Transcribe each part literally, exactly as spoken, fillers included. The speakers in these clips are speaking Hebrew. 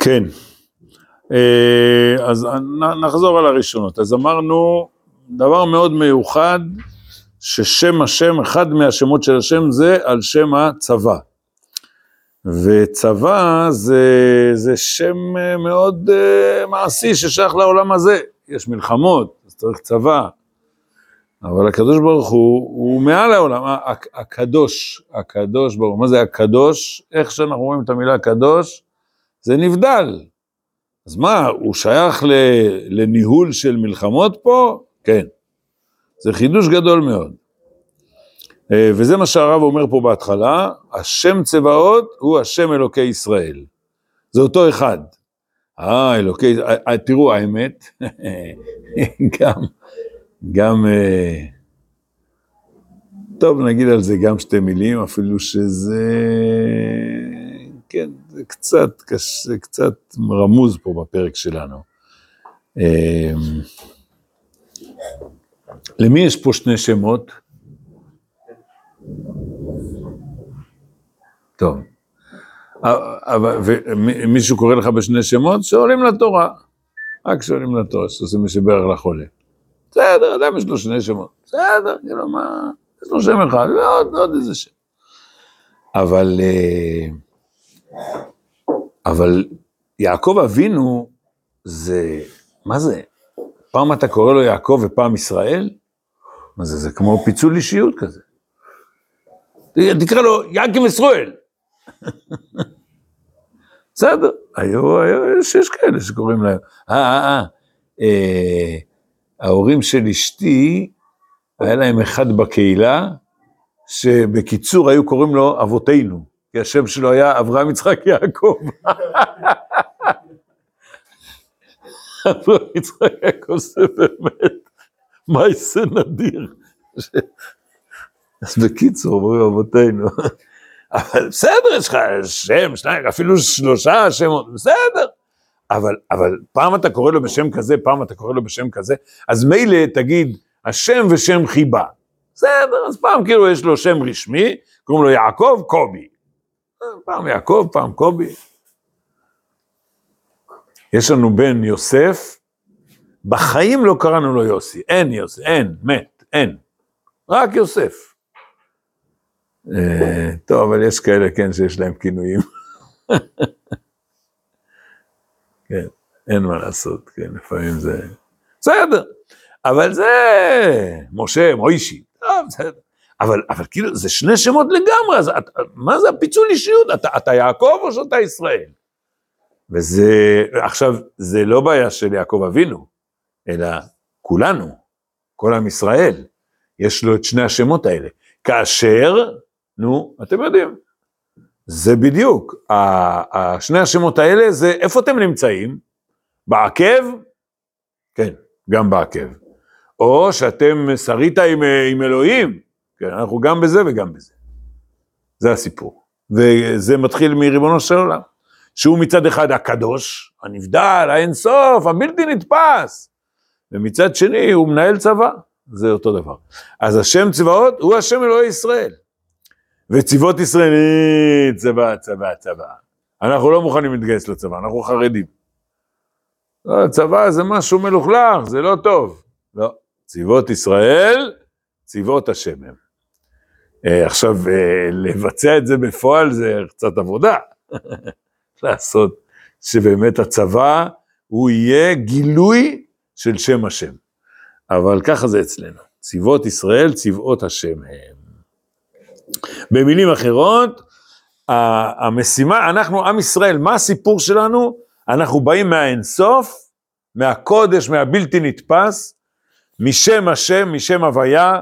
כן, אז נחזור על הראשונות. אז אמרנו, דבר מאוד מיוחד, ששם השם, אחד מהשמות של השם זה על שם הצבא. וצבא זה, זה שם מאוד uh, מעשי ששייך לעולם הזה. יש מלחמות, אז צריך צבא. אבל הקדוש ברוך הוא, הוא מעל העולם, הקדוש, הקדוש ברוך הוא. מה זה הקדוש? איך שאנחנו רואים את המילה קדוש, זה נבדל. אז מה, הוא שייך לניהול של מלחמות פה? כן. זה חידוש גדול מאוד. וזה מה שהרב אומר פה בהתחלה, השם צבאות הוא השם אלוקי ישראל. זה אותו אחד. אה, אלוקי, תראו האמת, גם, גם, טוב נגיד על זה גם שתי מילים, אפילו שזה, כן, זה קצת, זה קצת רמוז פה בפרק שלנו. למי יש פה שני שמות? טוב, ומישהו קורא לך בשני שמות? שעולים לתורה, רק שעולים לתורה, שעושים משבר לחולה. בסדר, אדם יש לו שני שמות, בסדר, כאילו מה, יש לו שם אחד, ועוד עוד איזה שם. אבל, אבל יעקב אבינו, זה, מה זה? פעם אתה קורא לו יעקב ופעם ישראל? מה זה, זה כמו פיצול אישיות כזה. תקרא לו יעקב ישראל. בסדר, היו, היו, יש כאלה שקוראים להם. אה, אה, אה, ההורים של אשתי, היה להם אחד בקהילה, שבקיצור היו קוראים לו אבותינו, כי השם שלו היה אברהם יצחק יעקב. אברהם יצחק יעקב זה באמת, מה יעשה נדיר? אז בקיצור, אומרים אבותינו, אבל בסדר, יש לך שם, שניים, אפילו שלושה שמות, בסדר, אבל, אבל פעם אתה קורא לו בשם כזה, פעם אתה קורא לו בשם כזה, אז מילא תגיד, השם ושם חיבה, בסדר, אז פעם כאילו יש לו שם רשמי, קוראים לו יעקב קובי, פעם יעקב, פעם קובי. יש לנו בן יוסף, בחיים לא קראנו לו יוסי, אין יוסי, אין, מת, אין, רק יוסף. טוב, אבל יש כאלה, כן, שיש להם כינויים. כן, אין מה לעשות, כן, לפעמים זה... בסדר, אבל זה... משה, מוישי, טוב, בסדר. אבל, אבל כאילו, זה שני שמות לגמרי, אז את, מה זה הפיצול אישיות? אתה, אתה יעקב או שאתה ישראל? וזה, עכשיו, זה לא בעיה של יעקב אבינו, אלא כולנו, כל עם ישראל, יש לו את שני השמות האלה. כאשר... נו, אתם יודעים, זה בדיוק, שני השמות האלה זה, איפה אתם נמצאים? בעקב? כן, גם בעקב. או שאתם שרית עם, עם אלוהים, כן, אנחנו גם בזה וגם בזה. זה הסיפור. וזה מתחיל מריבונו של עולם, שהוא מצד אחד הקדוש, הנבדל, האינסוף, הבלתי נתפס, ומצד שני הוא מנהל צבא, זה אותו דבר. אז השם צבאות הוא השם אלוהי ישראל. וצבאות ישראל, צבא, צבא, צבא. אנחנו לא מוכנים להתגייס לצבא, אנחנו חרדים. לא, צבא זה משהו מלוכלך, זה לא טוב. לא, צבאות ישראל, צבאות השם הם. עכשיו, לבצע את זה בפועל זה קצת עבודה. לעשות שבאמת הצבא הוא יהיה גילוי של שם השם. אבל ככה זה אצלנו. צבאות ישראל, צבאות השם הם. במילים אחרות, המשימה, אנחנו עם ישראל, מה הסיפור שלנו? אנחנו באים מהאינסוף, מהקודש, מהבלתי נתפס, משם השם, משם הוויה,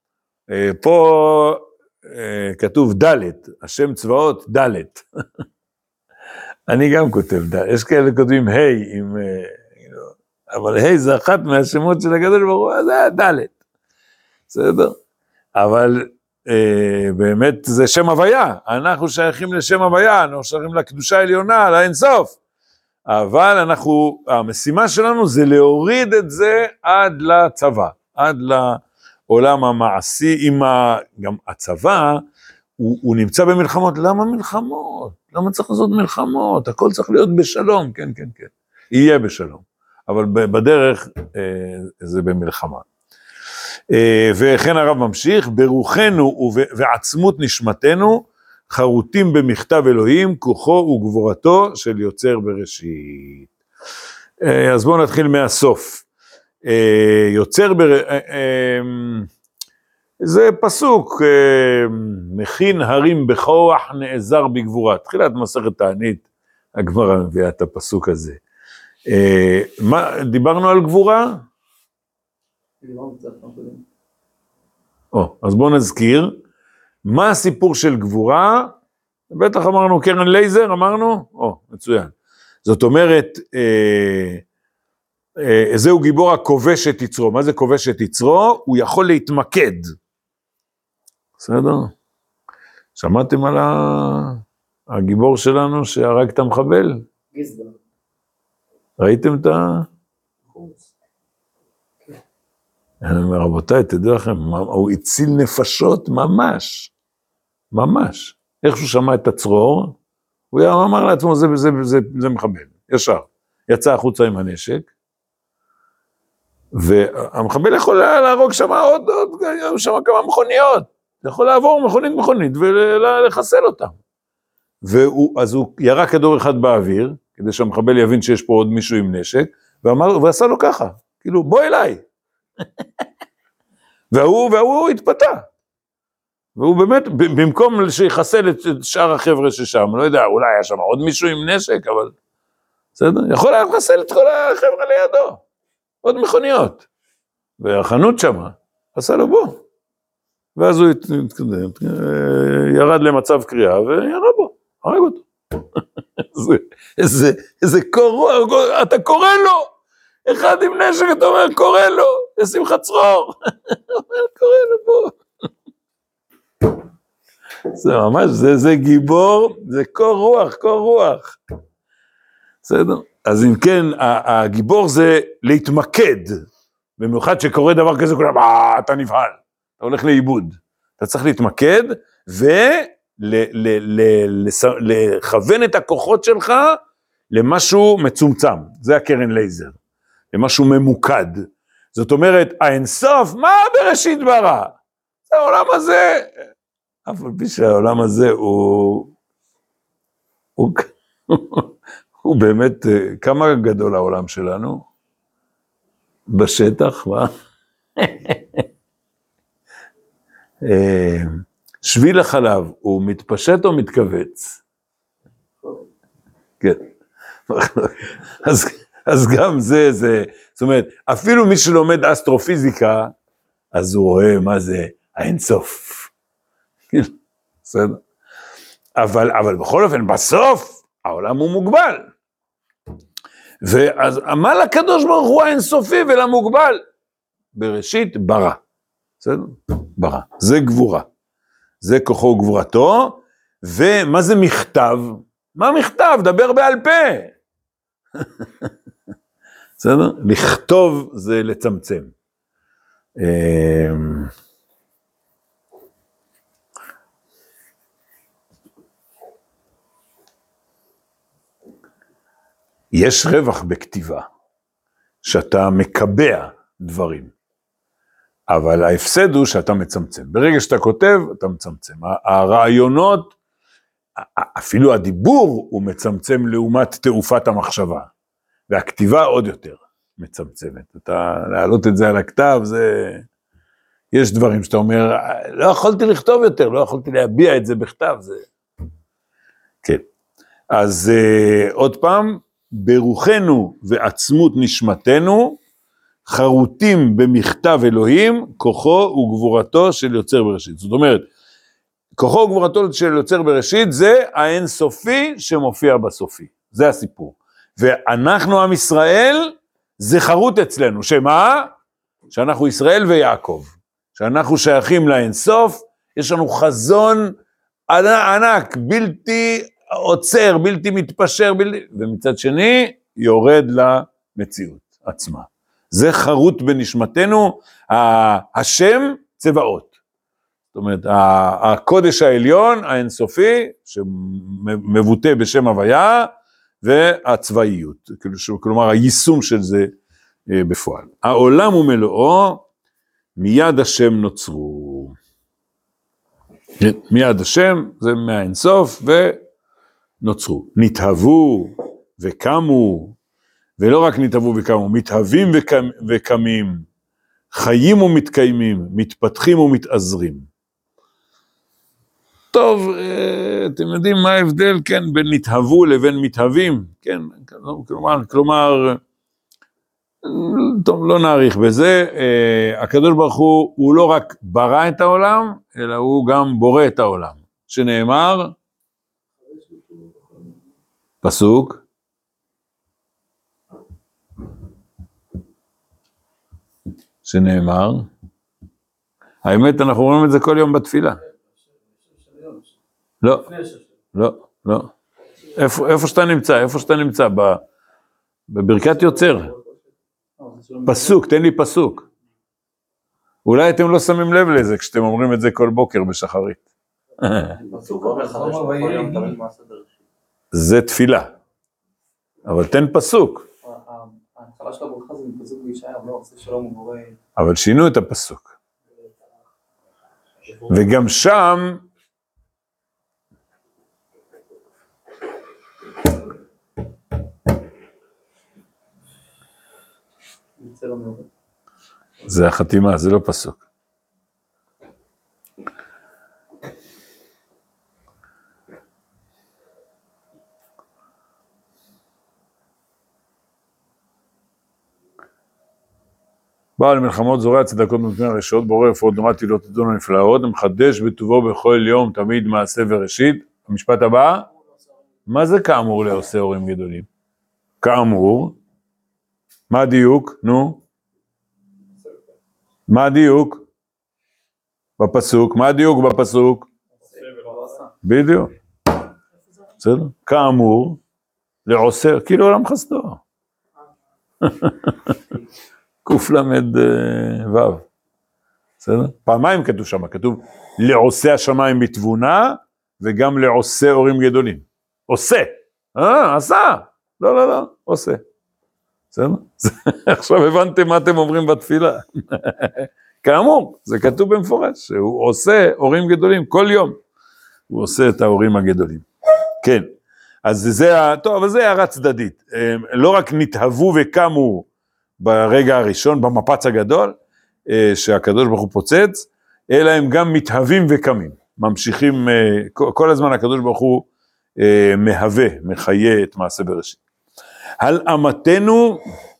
פה כתוב דלת, השם צבאות דלת. אני גם כותב דלת, יש כאלה כותבים היי, עם, אבל היי זה אחת מהשמות של הקדוש ברוך הוא, זה דלת, בסדר? אבל Uh, באמת זה שם הוויה, אנחנו שייכים לשם הוויה, אנחנו שייכים לקדושה העליונה, לאינסוף, אבל אנחנו, המשימה שלנו זה להוריד את זה עד לצבא, עד לעולם המעשי, עם ה, גם הצבא הוא, הוא נמצא במלחמות, למה מלחמות? למה צריך לעשות מלחמות? הכל צריך להיות בשלום, כן, כן, כן. יהיה בשלום. אבל בדרך אה, זה במלחמה. אה, וכן הרב ממשיך, ברוחנו ועצמות נשמתנו, חרוטים במכתב אלוהים, כוחו וגבורתו של יוצר בראשית. אה, אז בואו נתחיל מהסוף. אה, יוצר בראשית, אה, אה, זה פסוק, מכין הרים בכוח, נעזר בגבורה. תחילת מסכת תענית, הגמרא מביאה את הפסוק הזה. מה, דיברנו על גבורה? או, אז בואו נזכיר, מה הסיפור של גבורה? בטח אמרנו קרן לייזר, אמרנו? או, מצוין. זאת אומרת, אה, אה, זהו גיבור הכובש את יצרו. מה זה כובש את יצרו? הוא יכול להתמקד. בסדר? שמעתם על הגיבור שלנו שהרג את המחבל? גזבר. ראיתם את ה... רבותיי, תדעו לכם, הוא הציל נפשות ממש, ממש. איך שהוא שמע את הצרור, הוא אמר לעצמו, זה, זה, זה, זה מחבל, ישר. יצא החוצה עם הנשק, והמחבל יכול להרוג שם עוד, עוד, שם כמה מכוניות, יכול לעבור מכונית מכונית ולחסל אותם. ואז הוא ירה כדור אחד באוויר, כדי שהמחבל יבין שיש פה עוד מישהו עם נשק, ואמר, ועשה לו ככה, כאילו, בוא אליי. והוא, והוא התפתה. והוא באמת, במקום שיחסל את שאר החבר'ה ששם, לא יודע, אולי היה שם עוד מישהו עם נשק, אבל בסדר, יכול היה לחסל את כל החבר'ה לידו. עוד מכוניות. והחנות שמה, עשה לו בוא. ואז הוא התקדם, ירד למצב קריאה וירה בו, הרג אותו. איזה, איזה קור רוח, אתה קורא לו, אחד עם נשק, אתה אומר, קורא לו, ישים לך צרור, אומר, קורא לו בו. זה ממש, זה, זה גיבור, זה קור רוח, קור רוח. בסדר? אז אם כן, הגיבור זה להתמקד, במיוחד שקורה דבר כזה, כולם, אה, אתה נבהל, אתה הולך לאיבוד. אתה צריך להתמקד, ולכוון את הכוחות שלך למשהו מצומצם. זה הקרן לייזר. למשהו ממוקד. זאת אומרת, האינסוף, מה בראשית ברא? העולם הזה, אף על פי שהעולם הזה הוא, הוא, הוא באמת, כמה גדול העולם שלנו? בשטח, מה? שביל החלב, הוא מתפשט או מתכווץ? כן. אז, אז גם זה, זה, זאת אומרת, אפילו מי שלומד אסטרופיזיקה, אז הוא רואה מה זה האינסוף. בסדר? אבל, אבל בכל אופן, בסוף, העולם הוא מוגבל. ואז מה לקדוש ברוך הוא האינסופי ולמוגבל? בראשית ברא. בסדר? ברא. זה גבורה. זה כוחו וגבורתו. ומה זה מכתב? מה מכתב? דבר בעל פה. בסדר? לכתוב זה לצמצם. יש רווח בכתיבה, שאתה מקבע דברים, אבל ההפסד הוא שאתה מצמצם. ברגע שאתה כותב, אתה מצמצם. הרעיונות, אפילו הדיבור הוא מצמצם לעומת תעופת המחשבה, והכתיבה עוד יותר מצמצמת. אתה, להעלות את זה על הכתב, זה... יש דברים שאתה אומר, לא יכולתי לכתוב יותר, לא יכולתי להביע את זה בכתב, זה... כן. אז uh, עוד פעם, ברוחנו ועצמות נשמתנו, חרוטים במכתב אלוהים, כוחו וגבורתו של יוצר בראשית. זאת אומרת, כוחו וגבורתו של יוצר בראשית, זה האינסופי שמופיע בסופי. זה הסיפור. ואנחנו עם ישראל, זה חרוט אצלנו. שמה? שאנחנו ישראל ויעקב. שאנחנו שייכים לאינסוף, יש לנו חזון ענק, בלתי עוצר, בלתי מתפשר, בלתי... ומצד שני, יורד למציאות עצמה. זה חרוט בנשמתנו, השם צבאות. זאת אומרת, הקודש העליון, האינסופי, שמבוטא בשם הוויה, והצבאיות, כלומר היישום של זה בפועל. העולם ומלואו, מיד השם נוצרו. מיד השם, זה מהאינסוף, ונוצרו. נתהוו וקמו, ולא רק נתהוו וקמו, מתהווים וקמים, חיים ומתקיימים, מתפתחים ומתעזרים. טוב, אתם יודעים מה ההבדל, כן, בין נתהוו לבין מתהווים, כן, כלומר, כלומר, טוב, לא נאריך בזה, הקדוש ברוך הוא, הוא לא רק ברא את העולם, אלא הוא גם בורא את העולם, שנאמר, פסוק, שנאמר, האמת אנחנו רואים את זה כל יום בתפילה. לא, לא, לא. איפה, איפה שאתה נמצא, איפה שאתה נמצא, בברכת יוצר. פסוק, תן לי פסוק. אולי אתם לא שמים לב לזה, כשאתם אומרים את זה כל בוקר בשחרית. זה תפילה. אבל תן פסוק. ההתחלה של הברכה זה מפסוק בישעיהו, לא עושה שלום ובורא. אבל שינו את הפסוק. וגם שם, זה החתימה, זה לא פסוק. בעל מלחמות זורע צדקות מפני הרשעות, בורא רפואות דומתי לא תדון הנפלאות, מחדש בטובו בכל יום תמיד מעשה וראשית. המשפט הבא, מה זה כאמור לעושה הורים גדולים? כאמור, מה הדיוק? נו? מה הדיוק? בפסוק, מה הדיוק בפסוק? בדיוק. בסדר? כאמור, לעושה, כאילו עולם חסדו. קוף למד וו. בסדר? פעמיים כתוב שם, כתוב לעושה השמיים בתבונה, וגם לעושה הורים גדולים. עושה. אה, עשה. לא, לא, לא, עושה. בסדר? עכשיו הבנתם מה אתם אומרים בתפילה. כאמור, זה כתוב במפורש, שהוא עושה הורים גדולים כל יום. הוא עושה את ההורים הגדולים. כן. אז זה, טוב, אבל זה הערה צדדית. לא רק נתהוו וקמו ברגע הראשון, במפץ הגדול, שהקדוש ברוך הוא פוצץ, אלא הם גם מתהווים וקמים. ממשיכים, כל הזמן הקדוש ברוך הוא מהווה, מחיה את מעשה בראשית. הלאמתנו,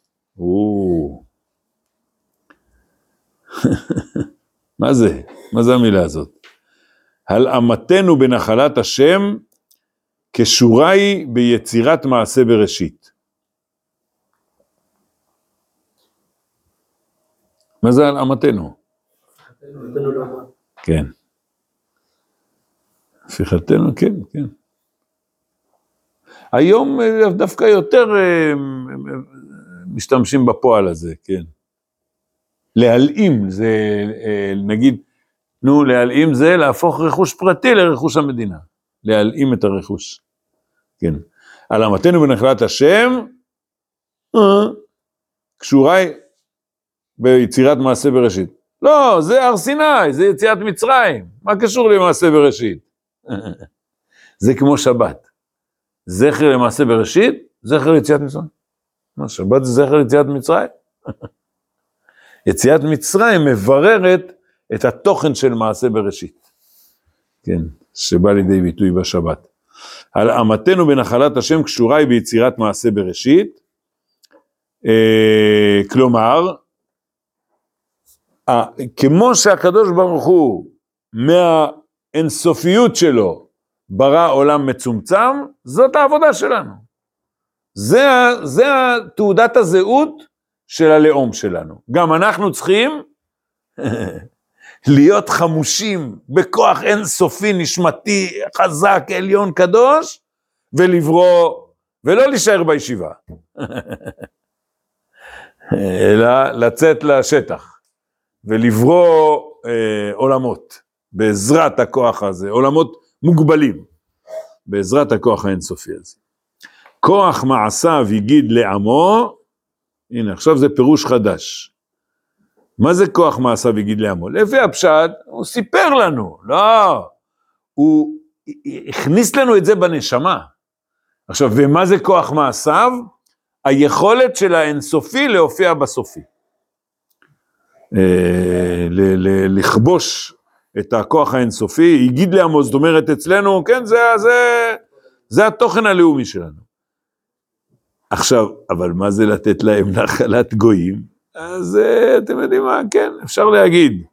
מה זה? מה זה המילה הזאת? הלאמתנו בנחלת השם, כשורה היא ביצירת מעשה בראשית. מה זה הלאמתנו? כן. הפיכתנו, כן, כן. היום דווקא יותר משתמשים בפועל הזה, כן. להלאים, זה נגיד, נו, להלאים זה להפוך רכוש פרטי לרכוש המדינה. להלאים את הרכוש. כן. הלאמתנו בנחלת השם, קשורה היא ביצירת מעשה בראשית. לא, זה הר סיני, זה יציאת מצרים. מה קשור למעשה בראשית? זה כמו שבת. זכר למעשה בראשית, זכר ליציאת מצרים. מה, שבת זה זכר ליציאת מצרים? יציאת מצרים מבררת את התוכן של מעשה בראשית. כן, שבא לידי ביטוי בשבת. הלאמתנו בנחלת השם קשורה היא ביצירת מעשה בראשית, אה, כלומר, אה, כמו שהקדוש ברוך הוא מהאינסופיות שלו ברא עולם מצומצם, זאת העבודה שלנו. זה, זה תעודת הזהות של הלאום שלנו. גם אנחנו צריכים להיות חמושים בכוח אינסופי, נשמתי, חזק, עליון, קדוש, ולברוא, ולא להישאר בישיבה. אלא לצאת לשטח, ולברוא אה, עולמות. בעזרת הכוח הזה, עולמות מוגבלים, בעזרת הכוח האינסופי הזה. כוח מעשיו יגיד לעמו, הנה עכשיו זה פירוש חדש. מה זה כוח מעשיו יגיד לעמו? לפי הפשט, הוא סיפר לנו, לא, הוא הכניס לנו את זה בנשמה. עכשיו, ומה זה כוח מעשיו? היכולת של האינסופי להופיע בסופי. לכבוש את הכוח האינסופי, יגיד לעמו, זאת אומרת אצלנו, כן, זה, זה, זה התוכן הלאומי שלנו. עכשיו, אבל מה זה לתת להם נחלת גויים? אז אתם יודעים מה, כן, אפשר להגיד.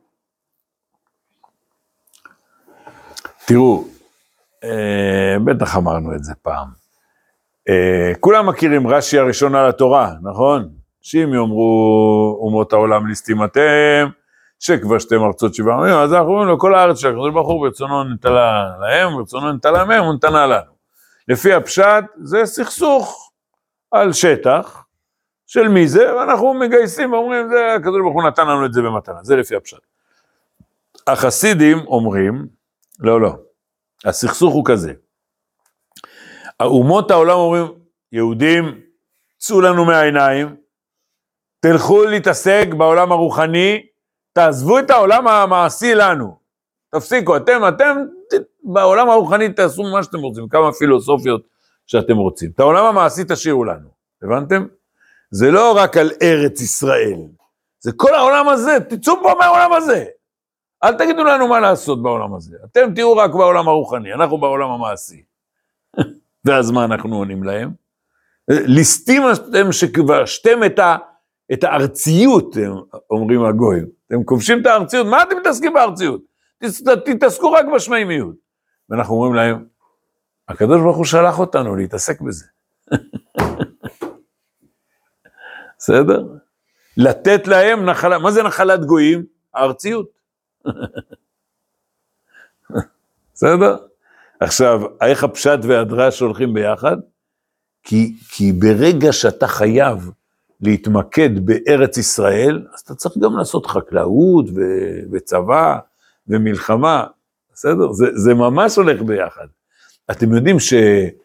תראו, בטח אמרנו את זה פעם. כולם מכירים רש"י הראשון על התורה, נכון? שאם יאמרו אומות העולם לסתימתם, שכבשתם ארצות שבעה עמים, אז אנחנו אומרים לו, כל הארץ של הקדוש ברוך הוא ברצונו נטלה להם, ברצונו נטלה מהם, הוא נתנה לנו. לפי הפשט, זה סכסוך על שטח, של מי זה, ואנחנו מגייסים ואומרים, זה, הקדוש ברוך הוא נתן לנו את זה במתנה, זה לפי הפשט. החסידים אומרים, לא, לא, הסכסוך הוא כזה. האומות העולם אומרים, יהודים, צאו לנו מהעיניים, תלכו להתעסק בעולם הרוחני, תעזבו את העולם המעשי לנו, תפסיקו, אתם, אתם, בעולם הרוחני תעשו מה שאתם רוצים, כמה פילוסופיות שאתם רוצים, את העולם המעשי תשאירו לנו, הבנתם? זה לא רק על ארץ ישראל, זה כל העולם הזה, תצאו פה מהעולם הזה, אל תגידו לנו מה לעשות בעולם הזה, אתם תהיו רק בעולם הרוחני, אנחנו בעולם המעשי, ואז מה אנחנו עונים להם? ליסטים אתם שכבשתם את, ה, את הארציות, אומרים הגויים, אתם כובשים את הארציות, מה אתם מתעסקים בארציות? תתעסקו רק בשמיימיות. ואנחנו אומרים להם, הקדוש ברוך הוא שלח אותנו להתעסק בזה. בסדר? לתת להם נחלה, מה זה נחלת גויים? הארציות. בסדר? עכשיו, איך הפשט והדרש הולכים ביחד? כי, כי ברגע שאתה חייב להתמקד בארץ ישראל, אז אתה צריך גם לעשות חקלאות ו, וצבא ומלחמה, בסדר? זה, זה ממש הולך ביחד. אתם יודעים ש...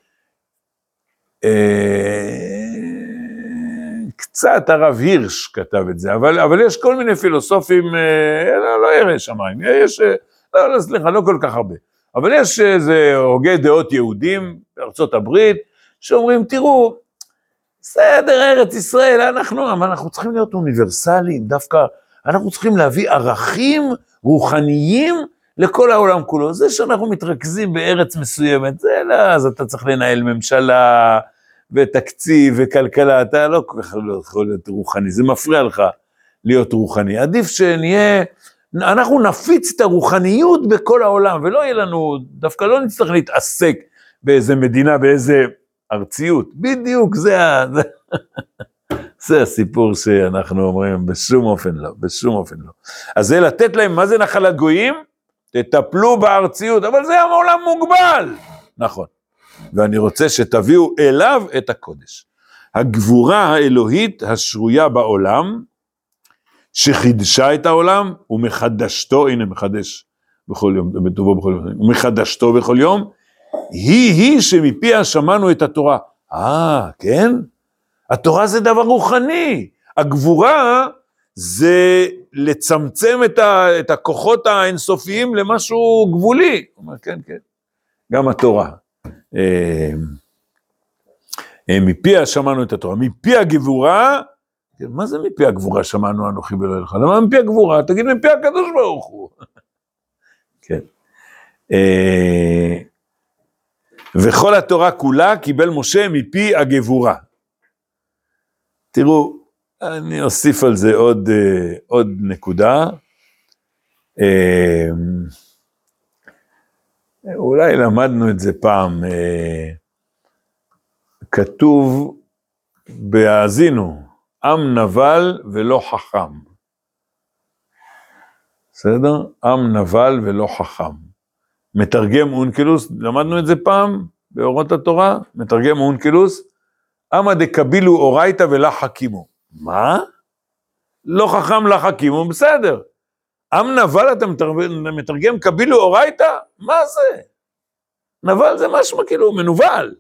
אה, קצת הרב הירש כתב את זה, אבל, אבל יש כל מיני פילוסופים, אה, לא, לא ירא שמיים, יש, לא, לא, סליחה, לא כל כך הרבה, אבל יש איזה הוגי דעות יהודים בארצות הברית, שאומרים, תראו, בסדר, ארץ ישראל, אנחנו, אבל אנחנו צריכים להיות אוניברסליים, דווקא אנחנו צריכים להביא ערכים רוחניים לכל העולם כולו. זה שאנחנו מתרכזים בארץ מסוימת, זה לא, אז אתה צריך לנהל ממשלה ותקציב וכלכלה, אתה לא כל כך לא יכול להיות רוחני, זה מפריע לך להיות רוחני. עדיף שנהיה, אנחנו נפיץ את הרוחניות בכל העולם, ולא יהיה לנו, דווקא לא נצטרך להתעסק באיזה מדינה, באיזה ארציות. בדיוק, זה, זה, זה הסיפור שאנחנו אומרים, בשום אופן לא, בשום אופן לא. אז זה לתת להם, מה זה נחלת גויים? תטפלו בארציות, אבל זה העולם מוגבל. נכון. ואני רוצה שתביאו אליו את הקודש. הגבורה האלוהית השרויה בעולם, שחידשה את העולם, ומחדשתו, הנה מחדש בכל יום, בטובו בכל יום, ומחדשתו בכל יום, היא היא שמפיה שמענו את התורה. אה, כן? התורה זה דבר רוחני. הגבורה זה לצמצם את, ה, את הכוחות האינסופיים למשהו גבולי. הוא אומר, כן, כן. גם התורה. מפיה שמענו את התורה. מפי הגבורה, מה זה מפי הגבורה שמענו אנוכי ולא לך? למה מפי הגבורה? תגיד מפי הקדוש ברוך הוא. כן. וכל התורה כולה קיבל משה מפי הגבורה. תראו, אני אוסיף על זה עוד, עוד נקודה. אולי למדנו את זה פעם. כתוב בהאזינו, עם נבל ולא חכם. בסדר? עם נבל ולא חכם. מתרגם אונקלוס, למדנו את זה פעם, באורות התורה, מתרגם אונקלוס, אמה דקבילו אורייתא ולא חכימו. מה? לא חכם לא חכימו, בסדר. עם נבל אתה מתרגם קבילו אורייתא? מה זה? נבל זה משמע כאילו מנוול.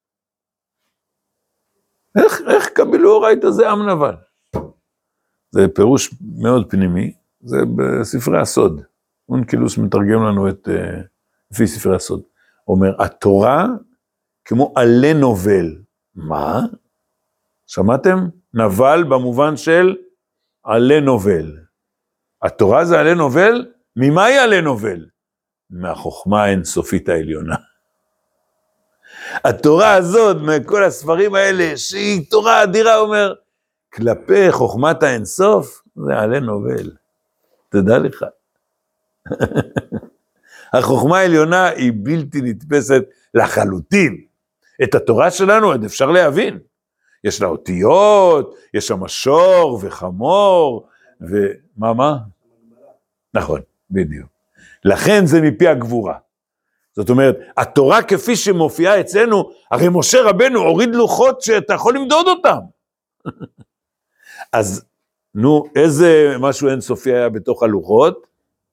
איך, איך קבילו אורייתא זה עם נבל? זה פירוש מאוד פנימי, זה בספרי הסוד. אונקלוס מתרגם לנו את, לפי ספרי הסוד. אומר, התורה כמו עלה נובל. מה? שמעתם? נבל במובן של עלה נובל. התורה זה עלה נובל? ממה היא עלה נובל? מהחוכמה האינסופית העליונה. התורה הזאת, מכל הספרים האלה, שהיא תורה אדירה, אומר, כלפי חוכמת האינסוף, זה עלה נובל. תדע לך. החוכמה העליונה היא בלתי נתפסת לחלוטין. את התורה שלנו עוד אפשר להבין. יש לה אותיות, יש שם שור וחמור, ומה, מה? נכון, בדיוק. לכן זה מפי הגבורה. זאת אומרת, התורה כפי שמופיעה אצלנו, הרי משה רבנו הוריד לוחות שאתה יכול למדוד אותם. אז, נו, איזה משהו אינסופי היה בתוך הלוחות?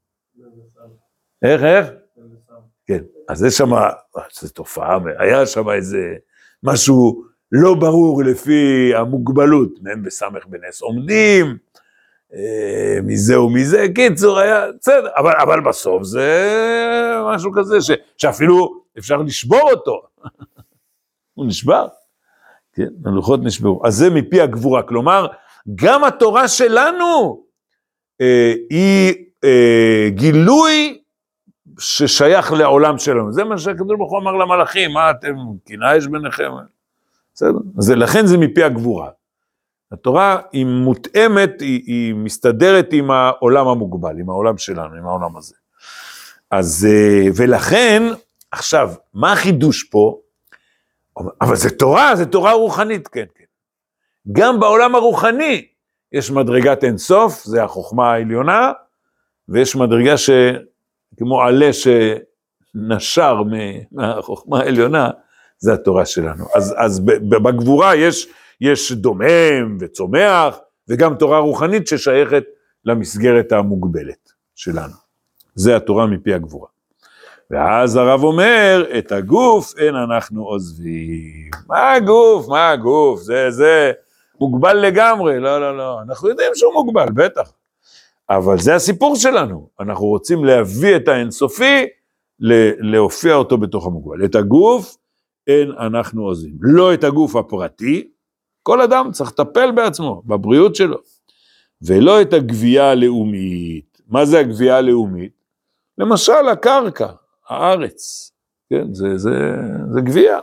איך, איך? כן, אז יש שם, זו תופעה, היה שם איזה משהו לא ברור לפי המוגבלות, מהם בסמך בנס עומדים, אה, מזה ומזה, קיצור היה, בסדר, אבל, אבל בסוף זה משהו כזה, ש, שאפילו אפשר לשבור אותו, הוא נשבר, כן, הלוחות נשברו, אז זה מפי הגבורה, כלומר, גם התורה שלנו, אה, היא אה, גילוי, ששייך לעולם שלנו, זה מה שהקדוש ברוך הוא אמר למלאכים, מה אתם, קנאה יש ביניכם, בסדר? אז לכן זה מפי הגבורה. התורה היא מותאמת, היא, היא מסתדרת עם העולם המוגבל, עם העולם שלנו, עם העולם הזה. אז, ולכן, עכשיו, מה החידוש פה? אבל זה תורה, זה תורה רוחנית, כן, כן. גם בעולם הרוחני, יש מדרגת אינסוף, זה החוכמה העליונה, ויש מדרגה ש... כמו עלה שנשר מהחוכמה העליונה, זה התורה שלנו. אז, אז בגבורה יש, יש דומם וצומח, וגם תורה רוחנית ששייכת למסגרת המוגבלת שלנו. זה התורה מפי הגבורה. ואז הרב אומר, את הגוף אין אנחנו עוזבים. מה הגוף? מה הגוף? זה, זה מוגבל לגמרי. לא, לא, לא. אנחנו יודעים שהוא מוגבל, בטח. אבל זה הסיפור שלנו, אנחנו רוצים להביא את האינסופי, להופיע אותו בתוך המוגבל. את הגוף, אין אנחנו עוזים. לא את הגוף הפרטי, כל אדם צריך לטפל בעצמו, בבריאות שלו. ולא את הגבייה הלאומית. מה זה הגבייה הלאומית? למשל, הקרקע, הארץ. כן, זה, זה, זה גבייה.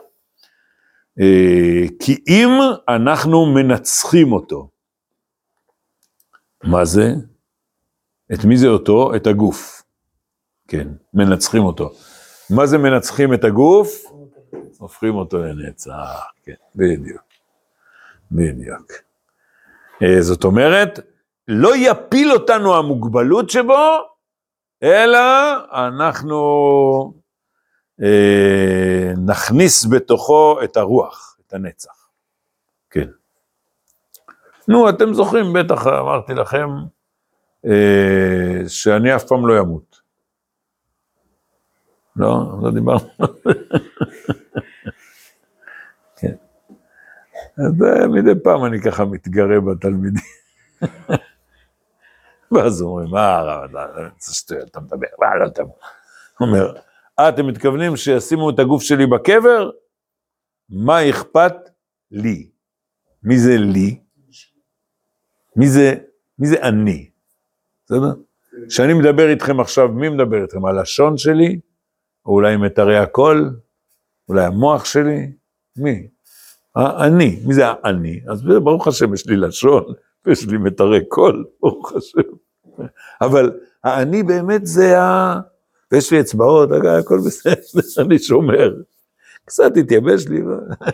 כי אם אנחנו מנצחים אותו, מה זה? את מי זה אותו? את הגוף. כן, מנצחים אותו. מה זה מנצחים את הגוף? הופכים אותו לנצח. כן, בדיוק. בדיוק. זאת אומרת, לא יפיל אותנו המוגבלות שבו, אלא אנחנו אה, נכניס בתוכו את הרוח, את הנצח. כן. נו, אתם זוכרים, בטח אמרתי לכם, שאני אף פעם לא ימות. לא, לא דיברנו. כן. אז מדי פעם אני ככה מתגרה בתלמידים. ואז אומרים, מה הרב, אתה מדבר, מה לא תמות. הוא אומר, אה, אתם מתכוונים שישימו את הגוף שלי בקבר? מה אכפת לי? מי זה לי? מי זה, מי זה אני? בסדר? כשאני מדבר איתכם עכשיו, מי מדבר איתכם? הלשון שלי? או אולי מתרי הקול? אולי המוח שלי? מי? אני. מי זה אני? אז ברוך השם, יש לי לשון, ויש לי מתרי קול, ברוך השם. אבל אני באמת זה ה... ויש לי אצבעות, הכל בסדר, אני שומר. קצת התייבש לי,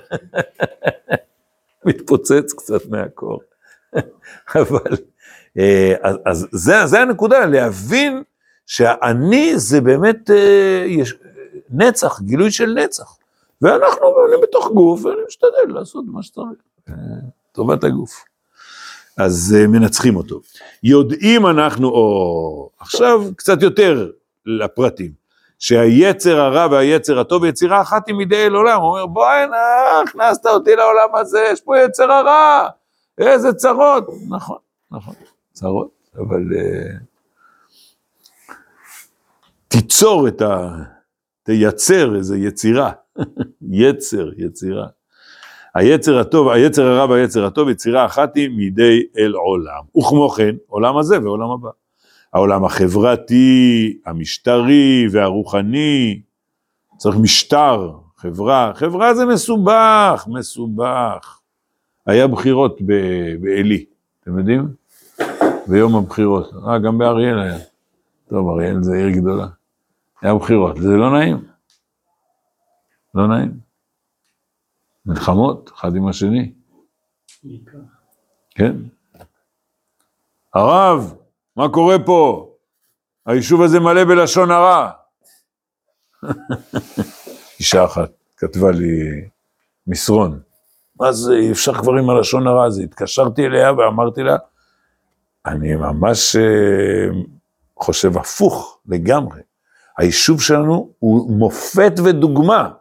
מתפוצץ קצת מהקור. אבל... אז, אז זה, זה הנקודה, להבין שהאני זה באמת אה, יש, נצח, גילוי של נצח. ואנחנו בתוך גוף, ואני משתדל לעשות מה שצריך, טובת הגוף. אז uh, מנצחים אותו. יודעים אנחנו, או עכשיו קצת יותר לפרטים, שהיצר הרע והיצר הטוב יצירה אחת היא מידי אל עולם, הוא אומר בוא הנה, הכנסת אותי לעולם הזה, יש פה יצר הרע, איזה צרות, נכון, נכון, צרות, אבל uh, תיצור את ה... תייצר איזה יצירה, יצר, יצירה. היצר הטוב, היצר הרע והיצר הטוב, יצירה אחת היא מידי אל עולם. וכמו כן, עולם הזה ועולם הבא. העולם החברתי, המשטרי והרוחני, צריך משטר, חברה, חברה זה מסובך, מסובך. היה בחירות באלי, אתם יודעים? ביום הבחירות, אה, גם באריאל היה. טוב, אריאל זה עיר גדולה. היה בחירות, זה לא נעים. לא נעים. מלחמות, אחד עם השני. כן. הרב, מה קורה פה? היישוב הזה מלא בלשון הרע. אישה אחת כתבה לי מסרון. מה זה, אי אפשר כבר עם הלשון הרע הזה. התקשרתי אליה ואמרתי לה, אני ממש חושב הפוך לגמרי. היישוב שלנו הוא מופת ודוגמה.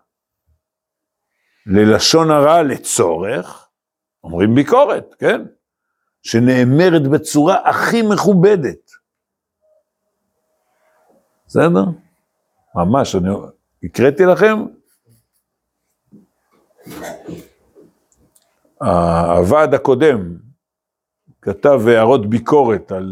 ללשון הרע לצורך, אומרים ביקורת, כן? שנאמרת בצורה הכי מכובדת. בסדר? ממש, אני הקראתי לכם. הוועד הקודם כתב הערות ביקורת על,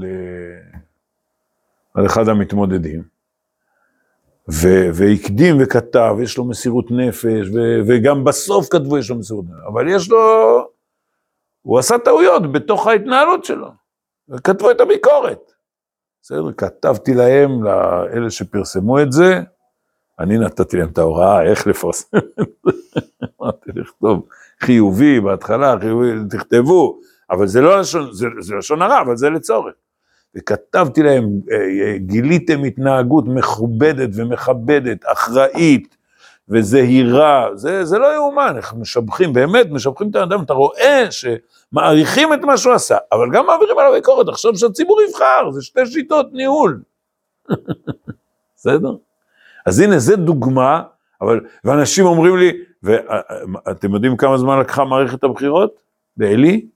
על אחד המתמודדים. ו- והקדים וכתב, יש לו מסירות נפש, ו- וגם בסוף כתבו יש לו מסירות נפש, אבל יש לו, הוא עשה טעויות בתוך ההתנהלות שלו, וכתבו את הביקורת. בסדר, כתבתי להם, לאלה שפרסמו את זה, אני נתתי להם את ההוראה, איך לפרסם את זה, אמרתי לכתוב, חיובי בהתחלה, חיובי, תכתבו, אבל זה לא לשון, זה, זה לשון הרע, אבל זה לצורך. וכתבתי להם, גיליתם התנהגות מכובדת ומכבדת, אחראית וזהירה, זה, זה לא יאומן, אנחנו משבחים, באמת משבחים את האדם, אתה רואה שמעריכים את מה שהוא עשה, אבל גם מעבירים עליו ביקורת, עכשיו שהציבור יבחר, זה שתי שיטות ניהול. בסדר? אז הנה, זה דוגמה, אבל, ואנשים אומרים לי, ואתם יודעים כמה זמן לקחה מערכת הבחירות? באלי?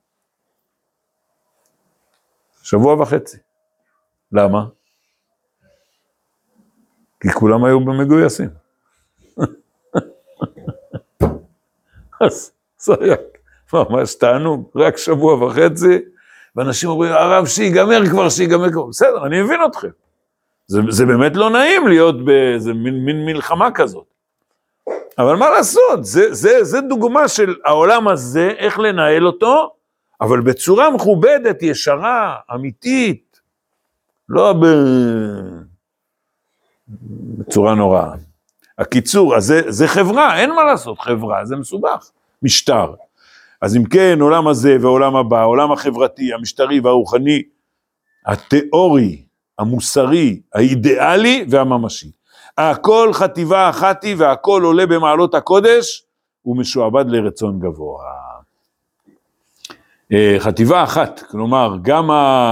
שבוע וחצי. למה? כי כולם היו במגויסים. אז זה היה ממש תענוג, רק שבוע וחצי, ואנשים אומרים, הרב שיגמר כבר, שיגמר כבר. בסדר, אני מבין אתכם. זה, זה באמת לא נעים להיות באיזה מין, מין מלחמה כזאת. אבל מה לעשות? זה, זה, זה דוגמה של העולם הזה, איך לנהל אותו, אבל בצורה מכובדת, ישרה, אמיתית, לא בצורה נוראה. הקיצור, אז זה, זה חברה, אין מה לעשות, חברה, זה מסובך, משטר. אז אם כן, עולם הזה ועולם הבא, העולם החברתי, המשטרי והרוחני, התיאורי, המוסרי, האידיאלי והממשי. הכל חטיבה אחת היא והכל עולה במעלות הקודש, ומשועבד לרצון גבוה. חטיבה אחת, כלומר, גם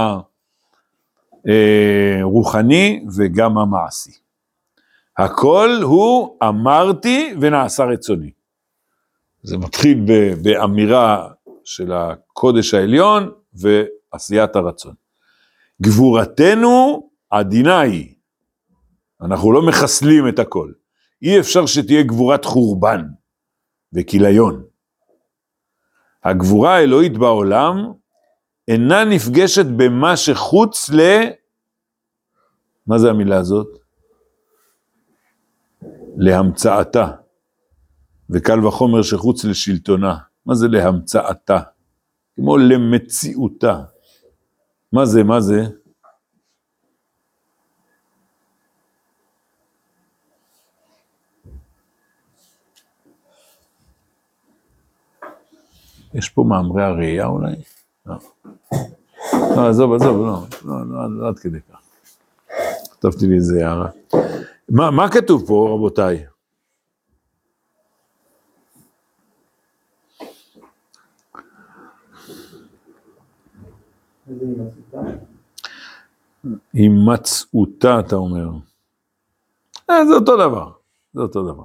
הרוחני וגם המעשי. הכל הוא אמרתי ונעשה רצוני. זה מתחיל באמירה של הקודש העליון ועשיית הרצון. גבורתנו עדינה היא. אנחנו לא מחסלים את הכל. אי אפשר שתהיה גבורת חורבן וכיליון. הגבורה האלוהית בעולם אינה נפגשת במה שחוץ ל... מה זה המילה הזאת? להמצאתה. וקל וחומר שחוץ לשלטונה. מה זה להמצאתה? כמו למציאותה. מה זה, מה זה? יש פה מאמרי הראייה אולי? לא. לא, עזוב, עזוב, לא, לא, לא, לא עד כדי כך. כתבתי לי איזה הערה. מה, מה כתוב פה, רבותיי? איזה הימצאותה? הימצאותה, אתה אומר. אה, זה אותו דבר, זה אותו דבר.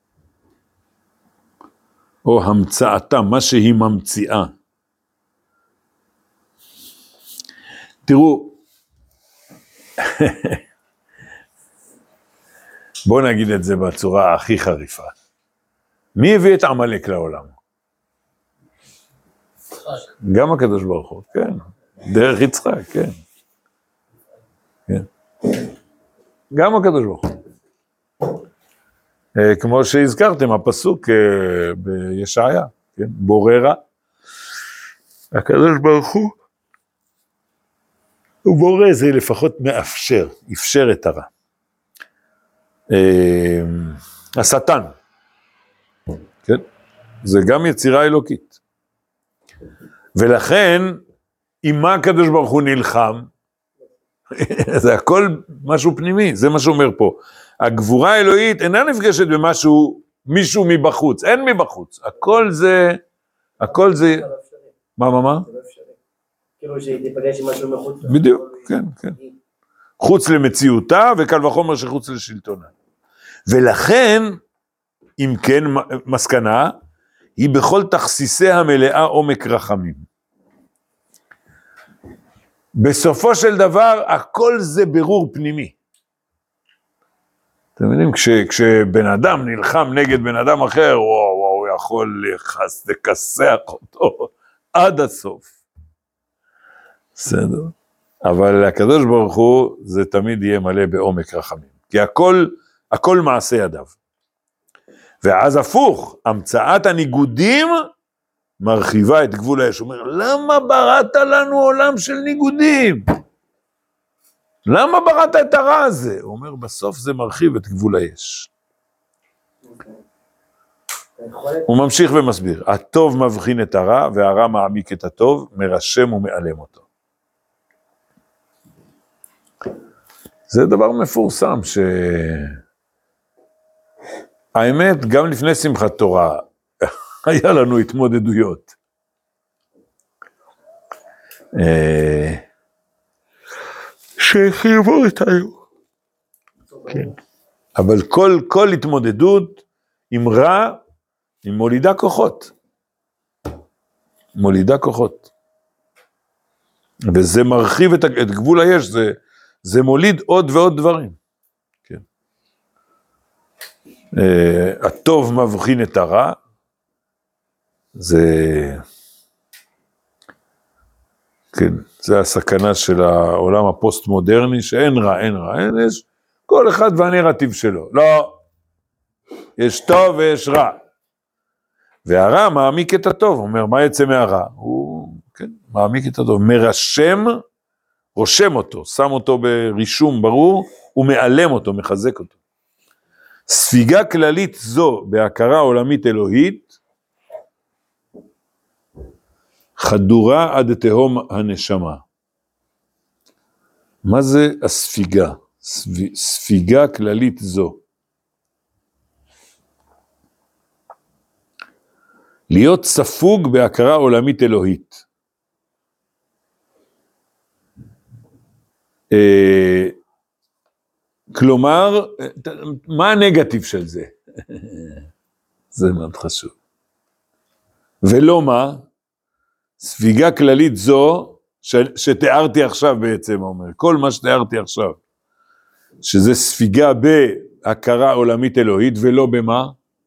או המצאתה, מה שהיא ממציאה. תראו, בואו נגיד את זה בצורה הכי חריפה. מי הביא את עמלק לעולם? גם הקדוש ברוך הוא, כן. דרך יצחק, כן. כן. גם הקדוש ברוך הוא. כמו שהזכרתם, הפסוק בישעיה, כן? בורא רע. הקדוש ברוך הוא, הוא בורא, זה לפחות מאפשר, אפשר את הרע. השטן, כן? זה גם יצירה אלוקית. ולכן, עם מה הקדוש ברוך הוא נלחם, זה הכל משהו פנימי, זה מה שאומר פה. הגבורה האלוהית אינה נפגשת במשהו, מישהו מבחוץ, אין מבחוץ. הכל זה, הכל זה, מה, מה, מה? כאילו שהיא תיפגש עם משהו מחוץ. בדיוק, כן, כן. חוץ למציאותה, וקל וחומר שחוץ לשלטונה. ולכן, אם כן, מסקנה, היא בכל תכסיסי המלאה עומק רחמים. בסופו של דבר, הכל זה ברור פנימי. אתם מבינים, כש, כשבן אדם נלחם נגד בן אדם אחר, וואו, וואו, הוא יכול לחס, לקסח אותו עד הסוף. בסדר. אבל הקדוש ברוך הוא, זה תמיד יהיה מלא בעומק רחמים. כי הכל, הכל מעשה ידיו. ואז הפוך, המצאת הניגודים מרחיבה את גבול האש. הוא אומר, למה בראת לנו עולם של ניגודים? למה בראת את הרע הזה? הוא אומר, בסוף זה מרחיב את גבול האש. הוא ממשיך ומסביר, הטוב מבחין את הרע, והרע מעמיק את הטוב, מרשם ומעלם אותו. זה דבר מפורסם, ש... האמת, גם לפני שמחת תורה, היה לנו התמודדויות. שחייבו אותנו. כן. אבל כל, כל התמודדות עם רע, היא מולידה כוחות. מולידה כוחות. וזה מרחיב את, את גבול היש, זה, זה מוליד עוד ועוד דברים. כן. Uh, הטוב מבחין את הרע, זה, כן, זה הסכנה של העולם הפוסט-מודרני, שאין רע, אין רע, אין, יש כל אחד והנרטיב שלו. לא, יש טוב ויש רע. והרע מעמיק את הטוב, הוא אומר, מה יצא מהרע? הוא, כן, מעמיק את הטוב, מרשם, רושם אותו, שם אותו ברישום ברור, ומעלם אותו, מחזק אותו. ספיגה כללית זו, בהכרה עולמית אלוהית, חדורה עד תהום הנשמה. מה זה הספיגה? ספיגה כללית זו. להיות ספוג בהכרה עולמית אלוהית. כלומר, מה הנגטיב של זה? זה מאוד חשוב. ולא מה? ספיגה כללית זו, ש, שתיארתי עכשיו בעצם, אומר, כל מה שתיארתי עכשיו, שזה ספיגה בהכרה עולמית אלוהית, ולא במה?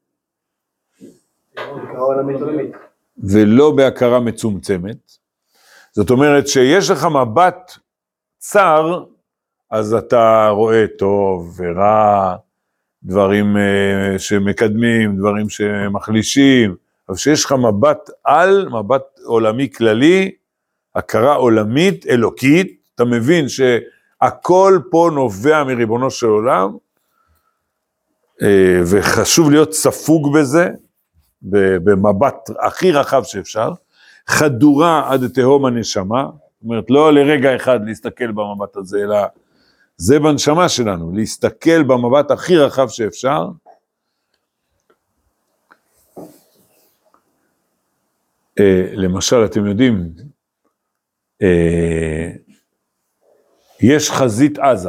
ולא בהכרה מצומצמת. זאת אומרת שיש לך מבט צר, אז אתה רואה טוב ורע, דברים uh, שמקדמים, דברים שמחלישים, אבל שיש לך מבט על, מבט עולמי כללי, הכרה עולמית, אלוקית, אתה מבין שהכל פה נובע מריבונו של עולם, uh, וחשוב להיות ספוג בזה, במבט הכי רחב שאפשר, חדורה עד תהום הנשמה, זאת אומרת, לא לרגע אחד להסתכל במבט הזה, אלא זה בנשמה שלנו, להסתכל במבט הכי רחב שאפשר, למשל, אתם יודעים, אה, יש חזית עזה,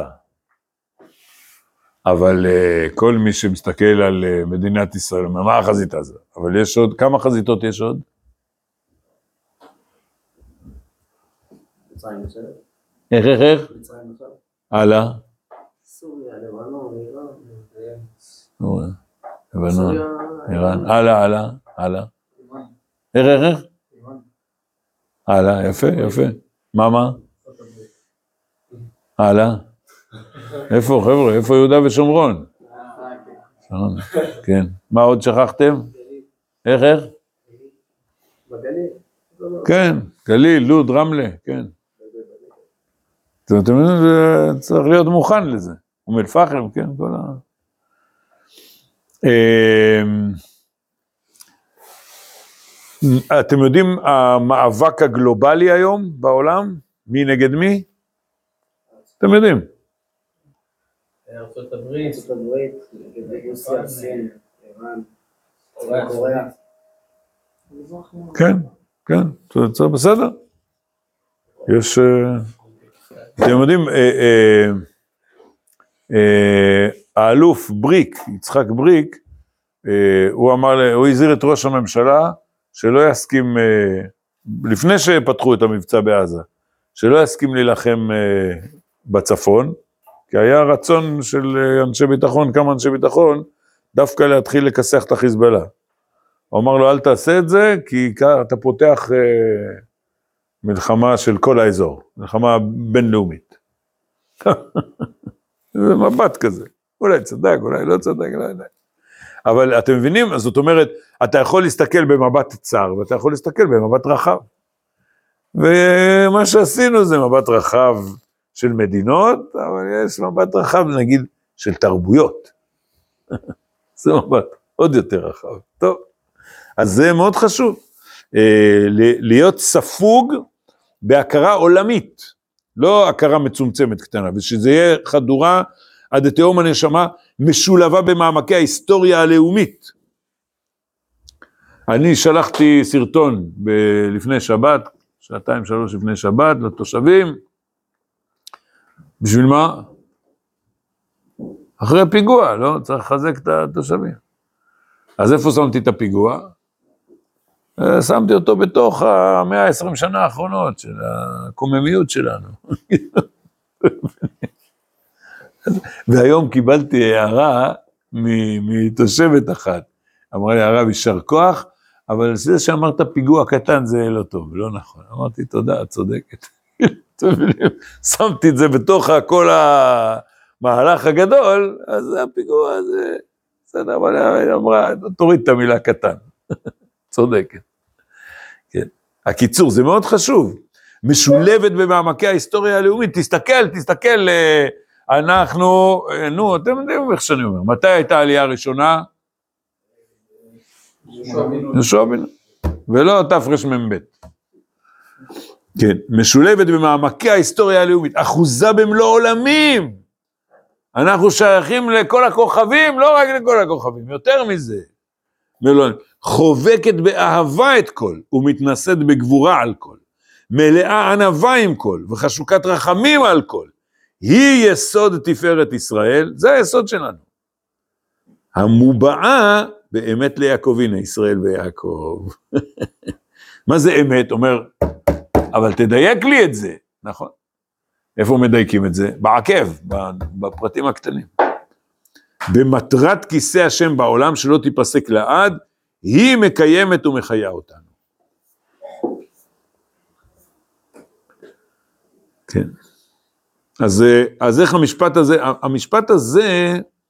אבל אה, כל מי שמסתכל על אה, מדינת ישראל, מה החזית עזה? אבל יש עוד, כמה חזיתות יש עוד? מצרים עכשיו. איך, איך, איך? מצרים עכשיו. הלאה. סוריה, לבנון, איראן. לבנון, איראן, הלאה, הלאה, הלאה. איך, איך, איך? הלאה, יפה, יפה. מה, מה? הלאה. איפה, חבר'ה, איפה יהודה ושומרון? כן. מה עוד שכחתם? איך, איך? בגליל. כן, גליל, לוד, רמלה, כן. אתם יודעים, זה צריך להיות מוכן לזה. אום אל-פחם, כן, כל ה... אתם יודעים, המאבק הגלובלי היום בעולם, מי נגד מי? אתם יודעים. ארצות הברית, ארצות הברית, נגד רוסיה, סין, איראן, קוריאה. כן, כן, זה בסדר. יש, אתם יודעים, האלוף בריק, יצחק בריק, הוא אמר, הוא הזהיר את ראש הממשלה, שלא יסכים, לפני שפתחו את המבצע בעזה, שלא יסכים להילחם בצפון, כי היה רצון של אנשי ביטחון, כמה אנשי ביטחון, דווקא להתחיל לכסח את החיזבאללה. הוא אמר לו, אל תעשה את זה, כי אתה פותח מלחמה של כל האזור, מלחמה בינלאומית. זה מבט כזה, אולי צדק, אולי לא צדק, לא יודע. אבל אתם מבינים? זאת אומרת, אתה יכול להסתכל במבט צר, ואתה יכול להסתכל במבט רחב. ומה שעשינו זה מבט רחב של מדינות, אבל יש מבט רחב, נגיד, של תרבויות. זה מבט עוד יותר רחב. טוב, אז זה מאוד חשוב. להיות ספוג בהכרה עולמית, לא הכרה מצומצמת קטנה, ושזה יהיה חדורה עד תהום הנשמה, משולבה במעמקי ההיסטוריה הלאומית. אני שלחתי סרטון ב- לפני שבת, שעתיים שלוש לפני שבת, לתושבים, בשביל מה? אחרי הפיגוע, לא? צריך לחזק את התושבים. אז איפה שמתי את הפיגוע? שמתי אותו בתוך המאה העשרים שנה האחרונות, של הקוממיות שלנו. והיום קיבלתי הערה מתושבת אחת. אמרה לי, הרב, יישר כוח, אבל זה שאמרת פיגוע קטן זה לא טוב, לא נכון. אמרתי, תודה, את צודקת. שמתי את זה בתוך כל המהלך הגדול, אז הפיגוע הזה, בסדר, אבל היא אמרה, תוריד את המילה קטן. צודקת. כן. הקיצור, זה מאוד חשוב. משולבת במעמקי ההיסטוריה הלאומית. תסתכל, תסתכל, אנחנו, נו, אתם יודעים איך שאני אומר, מתי הייתה העלייה הראשונה? יהושע בן נון. ולא תרמ"ב. כן, משולבת במעמקי ההיסטוריה הלאומית, אחוזה במלוא עולמים. אנחנו שייכים לכל הכוכבים, לא רק לכל הכוכבים, יותר מזה. חובקת באהבה את כל, ומתנשאת בגבורה על כל. מלאה ענווה עם כל, וחשוקת רחמים על כל. היא יסוד תפארת ישראל, זה היסוד שלנו. המובעה באמת ליעקב, הנה ישראל ויעקב. מה זה אמת? אומר, אבל תדייק לי את זה, נכון? איפה מדייקים את זה? בעקב, בפרטים הקטנים. במטרת כיסא השם בעולם שלא תיפסק לעד, היא מקיימת ומחיה אותנו. כן. אז, אז איך המשפט הזה, המשפט הזה,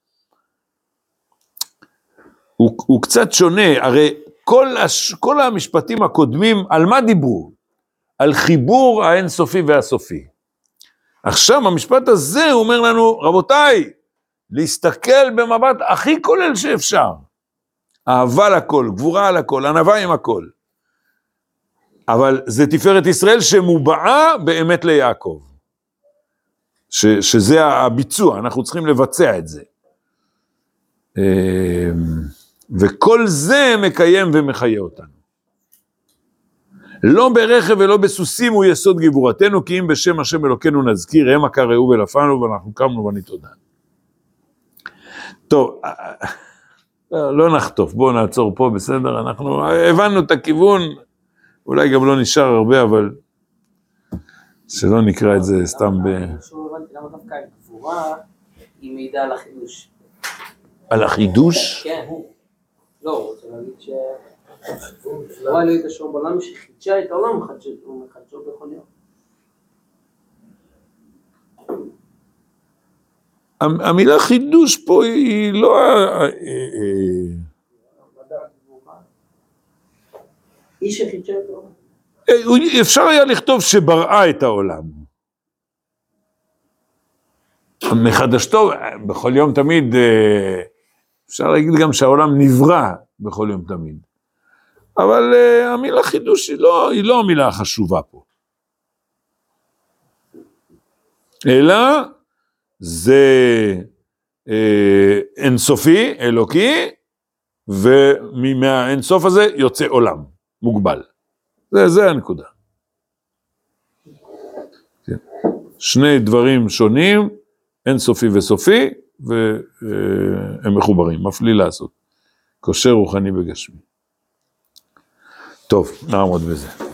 הוא, הוא קצת שונה, הרי כל, הש, כל המשפטים הקודמים, על מה דיברו? על חיבור האינסופי והסופי. עכשיו המשפט הזה הוא אומר לנו, רבותיי, להסתכל במבט הכי כולל שאפשר. אהבה לכל, גבורה על הכל, ענווה עם הכל. אבל זה תפארת ישראל שמובעה באמת ליעקב. ש, שזה הביצוע, אנחנו צריכים לבצע את זה. וכל זה מקיים ומחיה אותנו. לא ברכב ולא בסוסים הוא יסוד גבורתנו, כי אם בשם השם אלוקינו נזכיר, המה קראו ולפנו, ואנחנו קמנו ונתעודד. טוב, לא נחטוף, בואו נעצור פה, בסדר? אנחנו הבנו את הכיוון, אולי גם לא נשאר הרבה, אבל שלא נקרא את זה סתם ב... למה דווקא גבורה היא מידע על החידוש? על החידוש? כן, לא, הוא רוצה להגיד ש... גבורה לא יתשור בעולם שחידשה את העולם, הוא מחדשו בכל יום. המילה חידוש פה היא לא... היא שחידשה את העולם. אפשר היה לכתוב שבראה את העולם. מחדשתו, בכל יום תמיד, אפשר להגיד גם שהעולם נברא בכל יום תמיד. אבל המילה חידוש היא לא, היא לא המילה החשובה פה. אלא זה אה, אינסופי, אלוקי, ומהאינסוף הזה יוצא עולם, מוגבל. זה, זה הנקודה. כן. שני דברים שונים, אינסופי וסופי, והם מחוברים, מפליא לעשות. קושר רוחני בגשמי. טוב, נעמוד בזה.